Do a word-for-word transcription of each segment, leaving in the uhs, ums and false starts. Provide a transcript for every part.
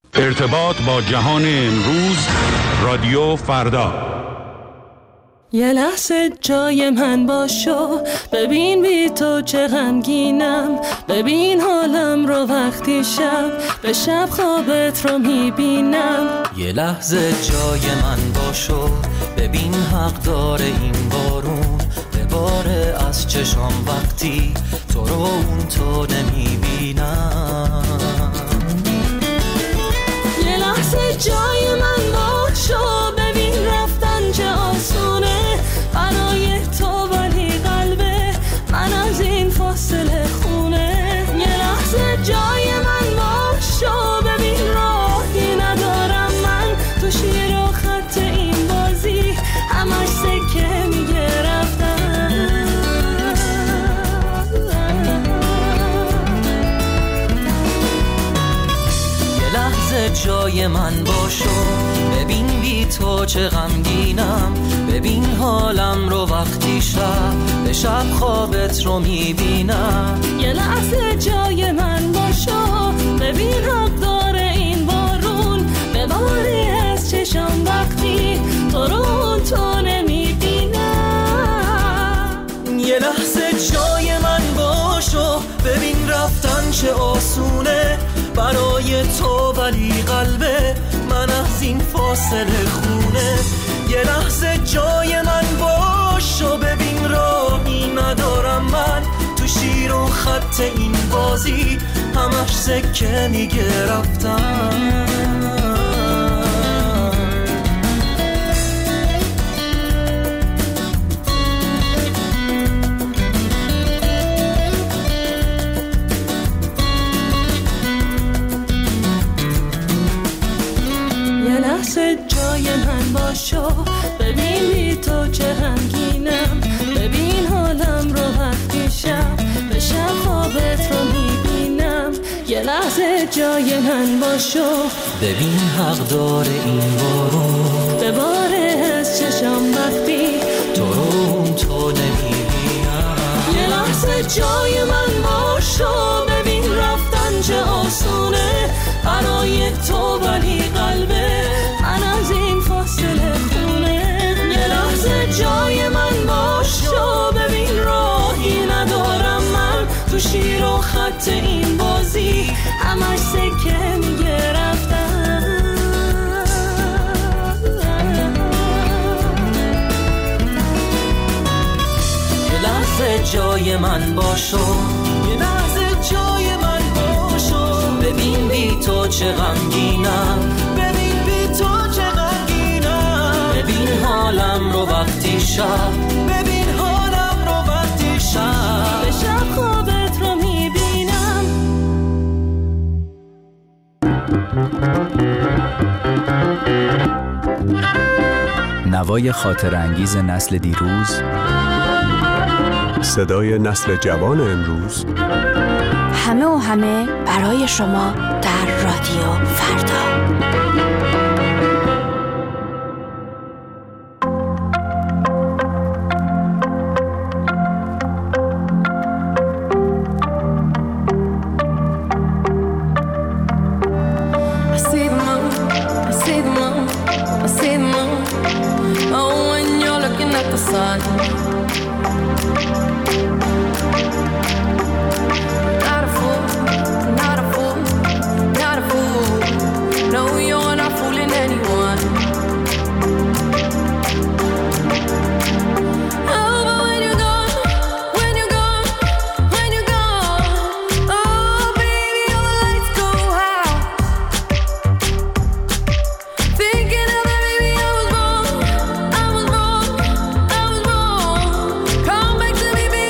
ارتباط با جهان امروز، رادیو فردا. یه لحظه جای من باشو، ببین بی تو چه غمگینم، ببین حالم رو وقتی شب به شب خوابت رو میبینم. یه لحظه جای من باشو، ببین حق داره این بارون بباره از چشام وقتی تو رو اون تو نمیبینم. یه لحظه جای من باشو، ببین رفتن چه آسونه برای تو، ولی قلبه من از این فاصله خونه. یه لحظه جای من باشو، ببین راهی ندارم من تو شیر و خط این بازی، همش سکه میگه رفتن. یه لحظه جای من باشو، ببین بی تو چه غمگینم، ببین حالم رو وقتی شب به شب خوابت رو میبینم. یه لحظه جای من باشو، ببین حق داره این بارون بباری از چشم وقتی تو رو تو نمیبینم. یه لحظه جای من باشو، ببین رفتن چه آسونه برای تو، ولی قلبه من از این فاصله خونه. یه لحظه جای من باشو، ببین راهی ندارم من تو شیر و خط این بازی، همش سکه میگه رفتن. جای من باشو، ببین بی تو چه غمگینم، ببین حالم رو وقتی شب به شب خوابت رو میبینم. یه لحظه جای من باشو، ببین حق داره این بارون بباره از چشم وقتی تو رو تو نمیبینم. یه لحظه جای من باشو، ببین رفتن چه آسونه برای تو، ولی قلبه من از این فاصله خونه. یه لحظه جای من باشو، ببین راهی ندارم من تو شیر و خط این بازی، همش سکه میگه رفتن. یه لحظه جای من باشو، یه لحظه جای من باشو، ببین بی تو چه غمگینم، ببین بی تو چه غمگینم، ببین حالم رو وقتی شب، ببین حالم رو وقتی شب به شب خوابت رو میبینم. نوای خاطر انگیز نسل دیروز، صدای نسل جوان امروز، همه و همه برای شما در رادیو فردا. Come back to me, baby.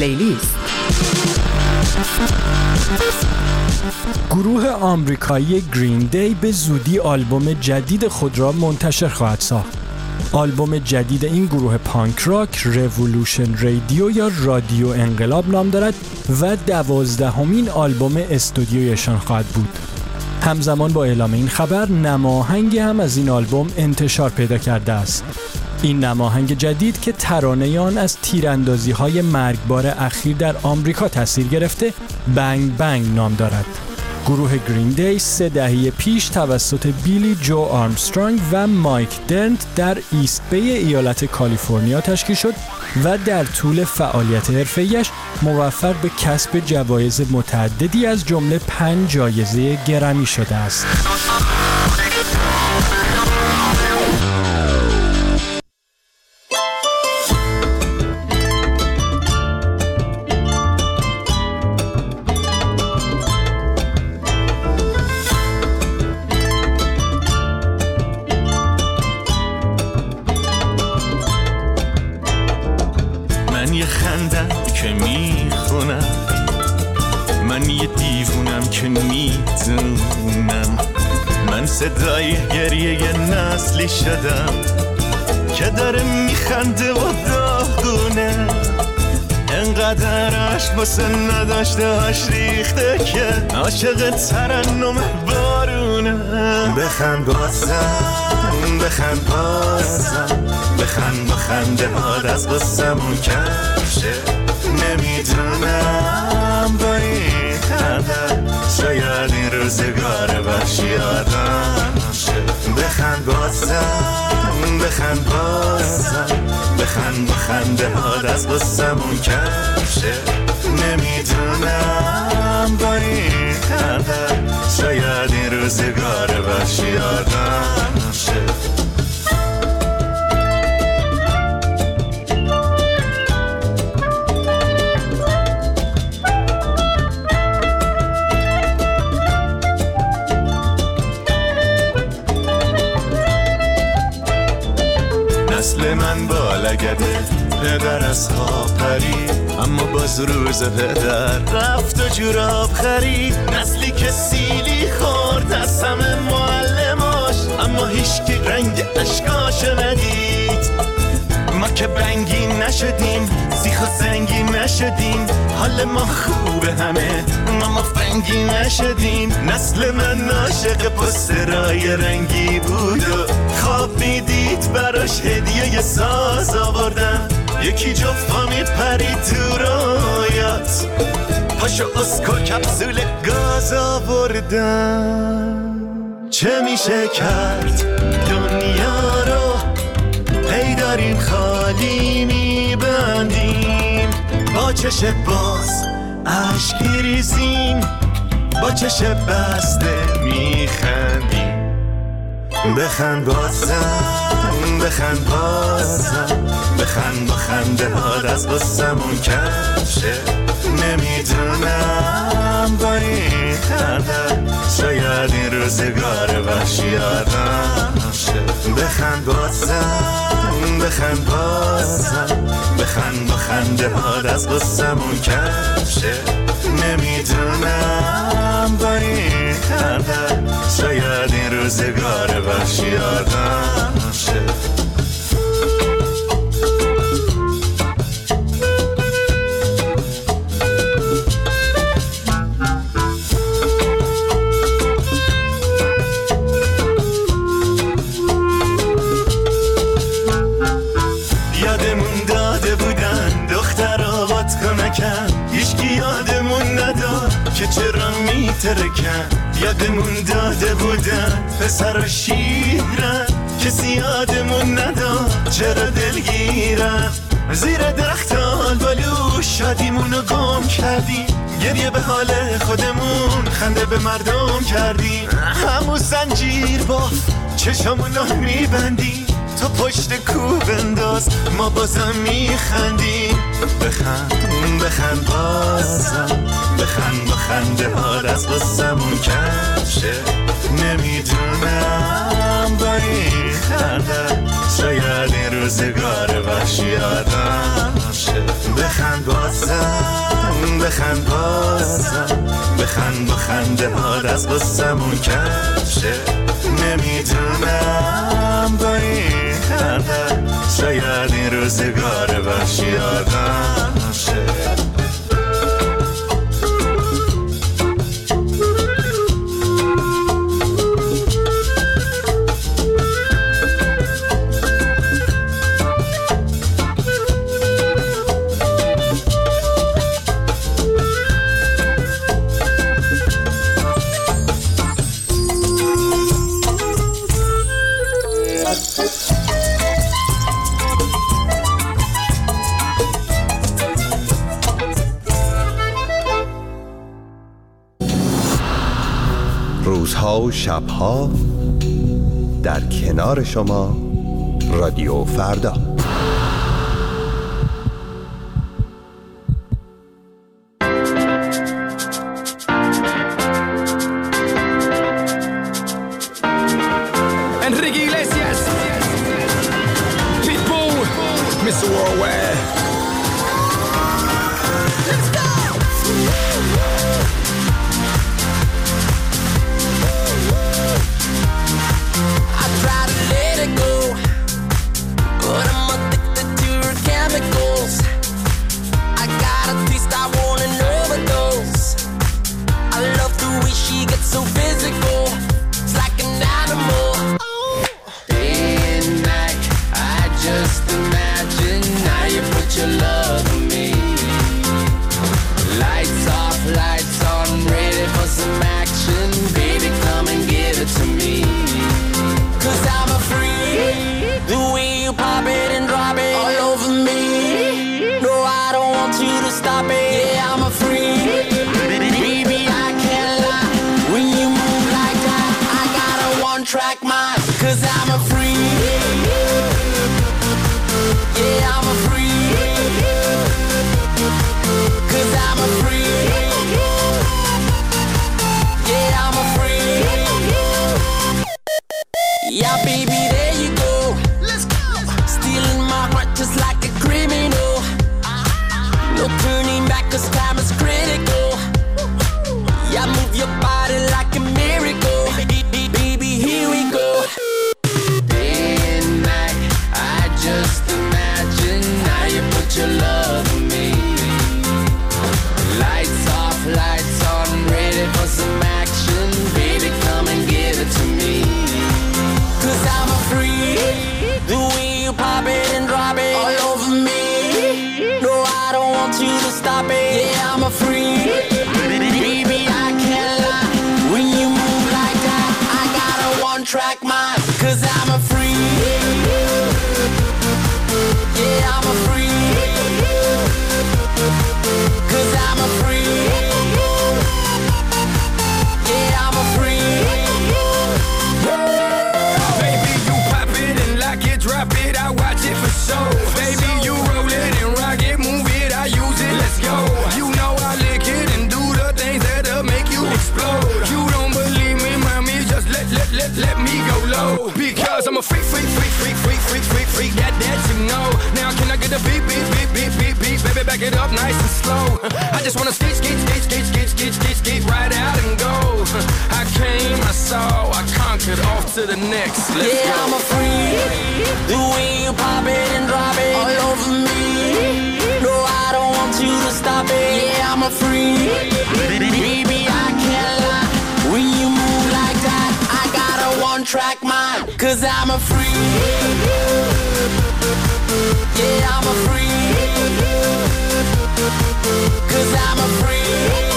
پلیلیست. گروه آمریکایی گرین دی به زودی آلبوم جدید خود را منتشر خواهد ساخت. آلبوم جدید این گروه پانک راک رولوشن رادیو یا رادیو انقلاب نام دارد و دوازدهمین آلبوم استودیویشان خواهد بود. همزمان با اعلام این خبر نماهنگی هم از این آلبوم انتشار پیدا کرده است. این نماهنگ جدید که ترانه آن از تیراندازی‌های مرگبار اخیر در آمریکا تاثیر گرفته بنگ بنگ نام دارد. گروه گرین دی سه دهه پیش توسط بیلی جو آرمسترانگ و مایک درنت در ایست بی ایالت کالیفرنیا تشکیل شد و در طول فعالیت حرفه‌ایش موفق به کسب جوایز متعددی از جمله پنج جایزه گرمی شده است. صدای گریه نسلی شدم که داره میخنده و داغونه، انقدر عشق واسه نداشته هاش ریخته که عاشق ترنم بارونه. بخند بازم بخند بازم بخند با خنده هات از قصمون کمشه، نمیدونم با این قدر شاید این روزگار وحشی آدم شه. بخند بازم بخند بازم بخند با خنده هات از قصمون کمشه، نمیدونم با این قدر شاید این روزگار وحشی آدم شه. نسل من بالگده پدر از خواب پرید، اما باز روز پدر رفت و جوراب خرید. نسلی که سیلی خورد از همه معلماش، اما هیچکی رنگ اشکاشو ندید. ما که بنگی نشدیم سیخ و سنگی نشدیم، حال ما خوبه همه ما مفنگی نشدیم. نسل من عاشق پسترای رنگی بود و خواب میدید براش هدیه ساز آوردم، یکی جفتا میپرید تو رویات پاشو اسکو کپسول گاز آوردم. چه میشه کرد دنیا رو هی داریم خالی میبندیم، با چش باز عشق میریزیم، با چش بسته میخندیم. بخند بازم بخند بازم بخند با خنده هات از قصمون کمشه، نمیدونم با این قدر شاید این روزگار وحشی آدم شه. بخند بازم بخند بازم بخند با خنده هات از قصمون کمشه، نمیدونم با این قدر شاید این روزگار وحشی آدم شه. که چرا میترکن، یادمون داده بودن پسر و شیرن، کسی یادمون نداد چرا دلگیرن. زیر درخت آلبالو شادیمونو گم کردیم، گریه به حال خودمون خنده به مردم کردیم. همون زنجیر باف چشمونو میبندیم، تو پشت کوه بنداز ما بازم میخندیم. بخند بخند بازم بخند با خنده هات از قصمون کمشه، نمیدونم با این خنده شاید این روزگار وحشی آدم شه. بخند بازم بخند بازم بخند با خنده هات از قصمون کم شه. نمیدونم با این خنده شاید این روزگار وحشی آدم شه. روزها و شبها در کنار شما رادیو فردا. Enrique Iglesias, Pitbull, mister Worldwide. Let's go! I try to let it go, but I'm addicted to her chemicals. I got a taste, I want an overdose. I love the way she gets so physical. It's like an animal. Day and night, I just imagine how you put your love on me. Lights off, lights on, ready for some action. Baby, come and give it to me. Cause I'm a freak, the way you pop it and drop it all over me. No, I don't want you to stop it. Yeah, I'm a freak, baby, I can't lie. When you move like that, I got a one-track mind. Cause I'm a freak, yeah, I'm a freak. Cause I'm a freak, yeah, I'm a freak. Yeah, baby, there you go. Let's go. Stealing my heart just like a criminal. No turning back, cause time is critical. Yeah, move your body like a miracle. Baby, here we go. Day and night, I just imagine how you put your love on me. Lights off, lights on, ready for some action. Baby, come and give it to me. Cause I'm a freak, the way you pop it and drop it all over me. No, I don't want you to stop it. Yeah, I'm a freak, baby, I can't lie. When you move like that, I got a one-track mind. Cause I'm a freak, yeah, I'm a freak. Cause I'm a freak, yeah, I'm a freak. Baby, you pop it and lock it, drop it, I watch it for show. Baby, you roll it and rock it, move it, I use it, let's go. You know I lick it and do the things that'll make you explode. You don't believe me, mommy, just let, let, let, let me go low. Because I'm a freak, freak, freak, freak, freak, freak, freak, freak, that, that you know. Now can I get a beat, beat, beat, beat, beat, beat, baby, back it up nice and slow. I just wanna skate, skate, skate, skate, skate, skate, skate, skate, right out and go. I came, I saw, I conquered, off to the next, let's yeah, go. Yeah, I'm a freak, the way you pop it and drop it all over me. No, I don't want you to stop it. Yeah, I'm a freak, baby, I can't lie. When you move like that, I got a one-track mind. Cause I'm a freak, yeah, I'm a freak. Cause I'm a freak,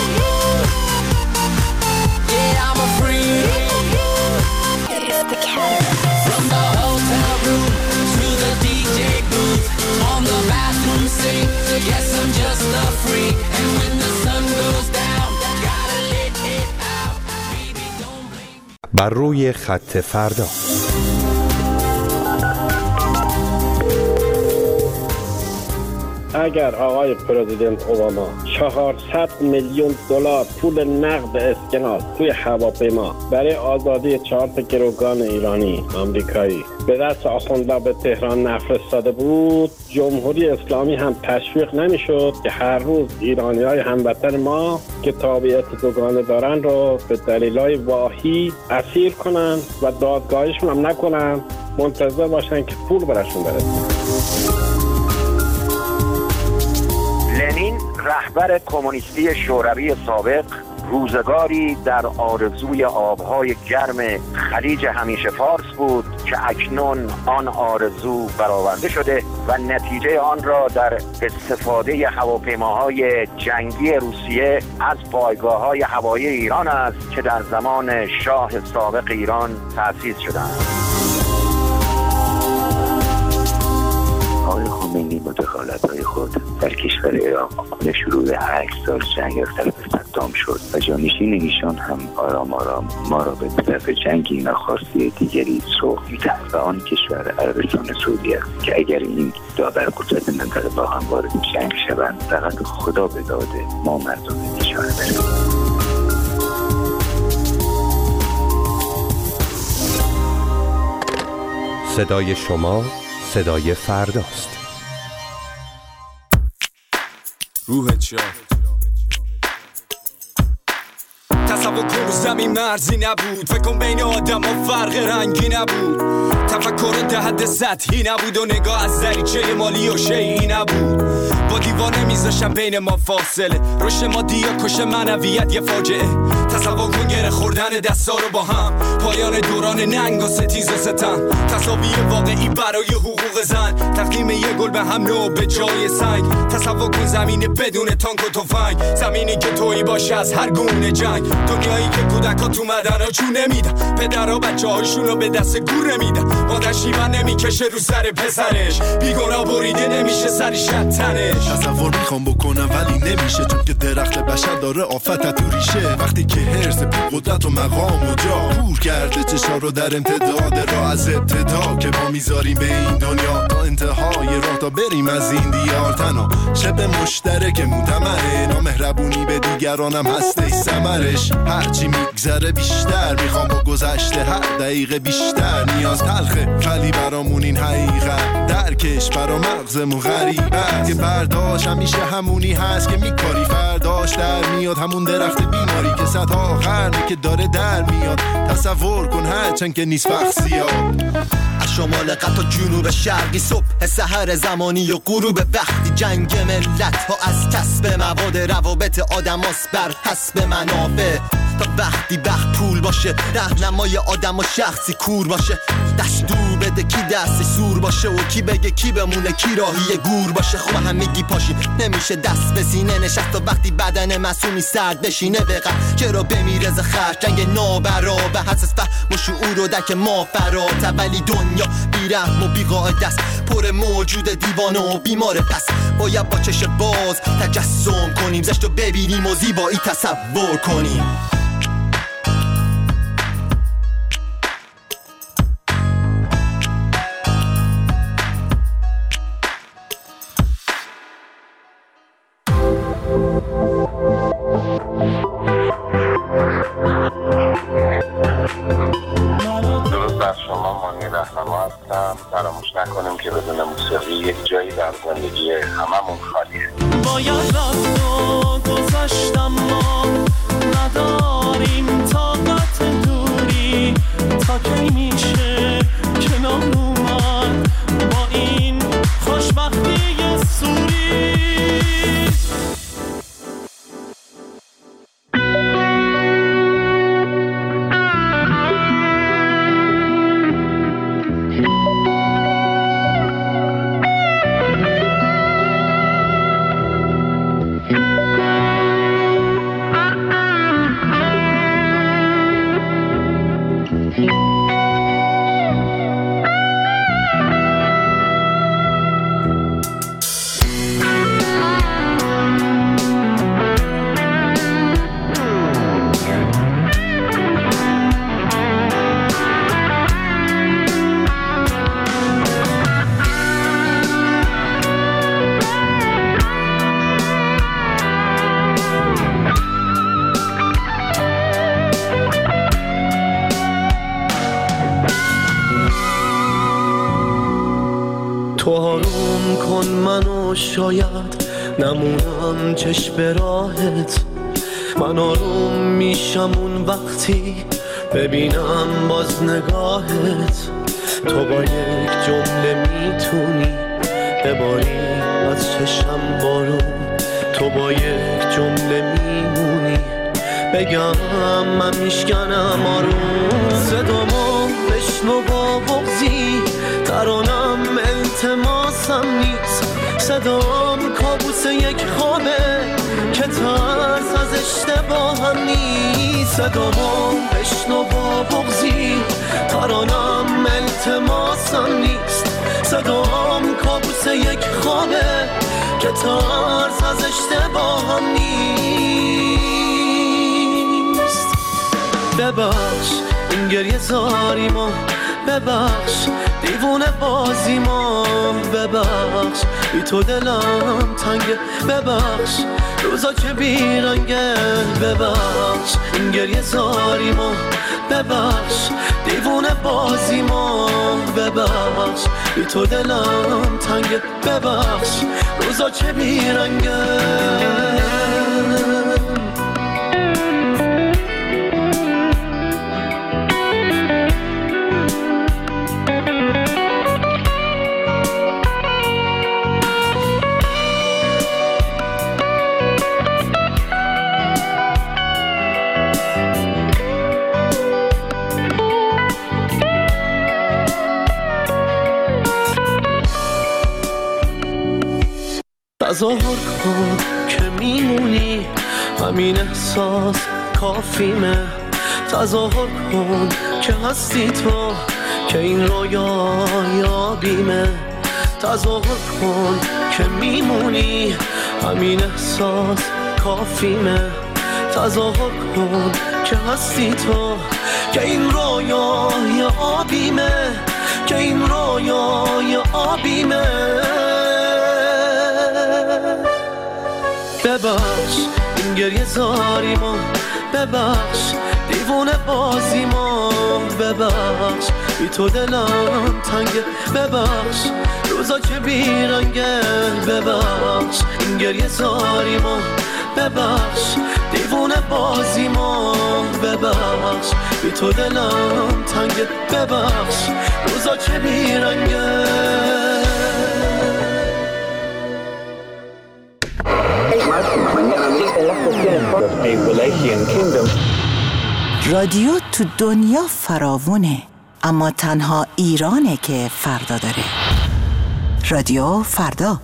yeah, I'm a freak. It's the cat. From the hotel room to the D J booth, on the bathroom sink, yes, I'm just a freak. And when the sun goes down, gotta let it out. Baby, don't blink. بر روی خط فردا. اگر آقای پرزیدنت اوباما چهارصد میلیون دلار پول نقد اسکناس توی هواپیما برای آزادی چهار تا گروگان ایرانی آمریکایی به دست آخوندها به تهران نفرستاده بود، جمهوری اسلامی هم تشویق نمیشد که هر روز ایرانی‌های هموطن ما که تابعیت دوگانه دارن رو به دلایل واهی اسیر کنن و دادگاهشون هم نکنن، منتظر باشن که پول براشون برسه. لنین رهبر کمونیستی شوروی سابق روزگاری در آرزوی آبهای گرم خلیج همیشه فارس بود که اکنون آن آرزو برآورده شده و نتیجه آن را در استفاده هواپیماهای جنگی روسیه از پایگاه‌های هوایی ایران است که در زمان شاه سابق ایران تأسیس شدند. آقای خمینی با دخالت‌های خود در کشور ایران به شروع هشت سال جنگ اختلاف صدام شد و جانشین ایشان هم آرام آرام ما را به طرف جنگی ناخواسته دیگری سوق می‌دهد و آن کشور عربستان سعودی است که اگر این دو ابرقدرت منطقه با هم وارد جنگ شوند فقط خدا به داده ما مردم کشور بریم. صدای شما صدای فرداست. روحت شاد. تصور کن رو زمین مرزی نبود، فکر کن بین آدم ها فرق رنگی نبود، تفکر ده حد سطحی نبود و نگاه از دریچه مالی و شیعی نبود، با دیوانه میذاشم بین ما فاصله، رشد مادی یا کش معنویت یه فاجعه، تصور کن گره خوردن دستا رو با هم، پایان دوران ننگ و ستیز و ستم، تصاویر واقعی برای حقوق زن، تقدیم یه گل به هم نو به جای سنگ، تصور کن زمین بدون تانک و تفنگ، زمینی که تویی باشه از هر گونه جنگ، دنیایی که کودکا تو مدن ها چون نمیدن، پدرها بچه هاشون رو به دست گور نمیدن، مادر شیون نمیکشه رو سر پسرش، بیگناه بریده نمیشه سری شتنش. تصور میخوام بکنم ولی نمیشه، چون که درخت بشر داره آفت تو ریشه، وقتی که هرس قدرت و مقام و جا کور کرده چشا رو در امتداد راه، از ابتدا که ما میذاریم به این دنیا تا انتهای راه تا بریم از این دیار، تنها شب مشترک مدمره، نامهربونی به دیگرانم هسته ثمرش، هرچی میگذره بیشتر میخوام با گذشته هر دقیقه بیشتر، نیاز تلخه ولی برامون این حقیقت، درکش برا مغزمون غریبه که برداشت همیشه همونی هست که میکاری، فرداش در میاد همون درخت بیماری که صدها قرنه که داره در میاد، تصور کن هرچند که نیست وقت زیاد، از شمال قطب تا جنوب شرقی، صبح سحر زمانی و غروب وقتی، جنگ ملت ها از کسب مواد، روابط آدم هاست بر حسب منافع، تا وقتی وقت پول باشه راهنمای آدم و شخصی کور باشه، دستور بده کی دستی سور باشه و کی بگه کی بمونه کی راهی گور باشه، خب همگی پاشیم نمیشه دست به سینه نشست، تا وقتی بدن مسئولی سرد بشینه بقم چرا بمیره ز خرج جنگ نابرابر، حساس فهم و شعور و درک ما فرات، ولی دنیا بیرحم و بیقاعده است، پر موجود دیوانه و بیماره، پس باید با چش باز تجسم کنیم، زشت رو ببینیم و زیبایی تصور کنیم. فراموش نکنیم که بدون موسیقی یک جایی در زندگی هممون خالیه. باید رفت و گذشتم ما ندارم شاید نمونم چشم به راهت. من آروم میشم اون وقتی ببینم باز نگاهت. تو با یک جمله میتونی بباری از چشم بارون. تو با یک جمله میمونی بگم من میشکنم آروم. صدامو بشنو با بغضی ترانم التماسم نیست. صدام کابوس یک خوابه که ترس از اشتباهم نیست. صدامو بشنو با بغضی ترانم التماسم نیست. صدام کابوس یک خوابه که ترس از اشتباهم نیست. ببخش این گریه زاریمو، ببخش دیوونه بازیمو، ببخش بی تو دلم تنگه، ببخش روزا که بیرنگه، ببخش این گریه زاریمو، ببخش دیوونه بازیمو، ببخش بی تو دلم تنگه، ببخش روزا که بیرنگه. تظاهر کن که میمونی، همین احساس کافیمه. تظاهر کن که هستی تو، که این رویا یابیمه. تظاهر کن که میمونی، همین احساس کافیمه. تظاهر کن که هستی تو، که این رویا یابیمه، که این رویا یابیمه. ببخش این گریه زاریمو، ببخش دیوونه بازیمو، ببخش بی تو دلم تنگه، ببخش روزا که بیرنگه، ببخش این گریه زاریمو، ببخش دیوونه بازیمو، ببخش بی تو دلم تنگه، ببخش روزا که بیرنگه. رادیو تو دنیا فراوونه، اما تنها ایرانه که فردا داره. رادیو فردا.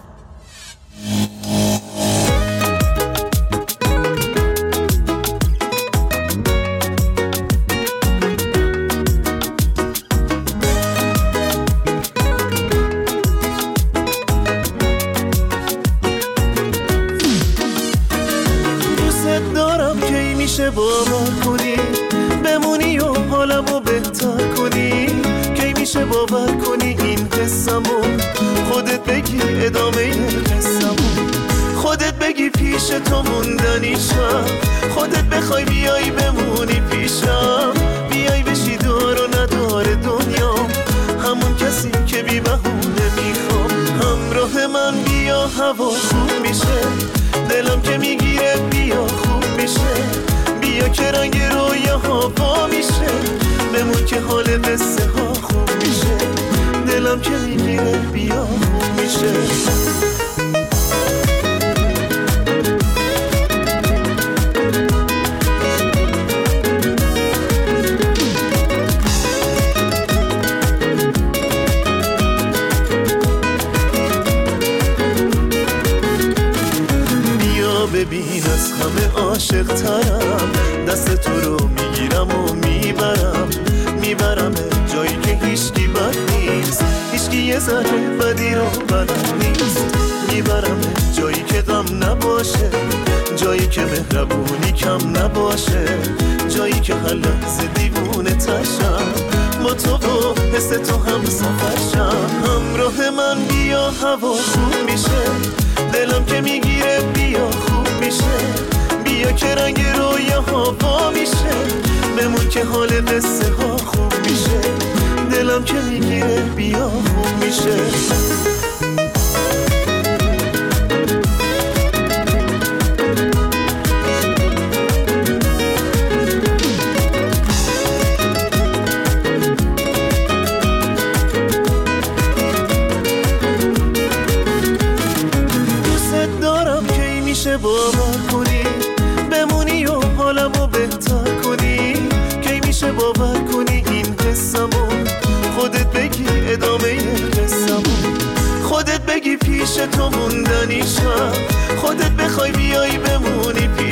باور کنی بمونی و حالمو بهتر کنی، کی میشه باور کنی این قصه‌مو خودت بگی ادامه قصه‌مو، خودت بگی پیش تو موندنیشم، خودت بخوای بیای بمونی پیشم، بیای بشی دار و ندار دنیا، همون کسی که بی بهونه میخوام. همراه من بیا هوا خوب میشه، دلم که میگیره بیا خوب میشه، بیا که رنگ رویاها با میشه، بمون که حال قصه ها خوب میشه، دلم که میگیره بیا خوب میشه. ببین از همه عاشق ترم، دست تو رو میگیرم و میبرم، میبرم جایی که هیچکی بد نیست، هیچکی یه ذره بدی رو بلد نیست، میبرم جایی که غم نباشه، جایی که مهربونی کم نباشه، جایی که هر لحظه دیوونه تشم، با تو و حس تو هم سفرشم. همراه من بیا هوا خوب میشه، دلم که میگیره بیا خوب میشه، بیا که رنگ رویاها با میشه، بمون که حال قصه ها خوب میشه، دلم که میگیره بیا خوب میشه. قصمون، خودت بگی ادامه قصمون، خودت بگی پیش تو موندنیشم، خودت بخوای بیایی بمونی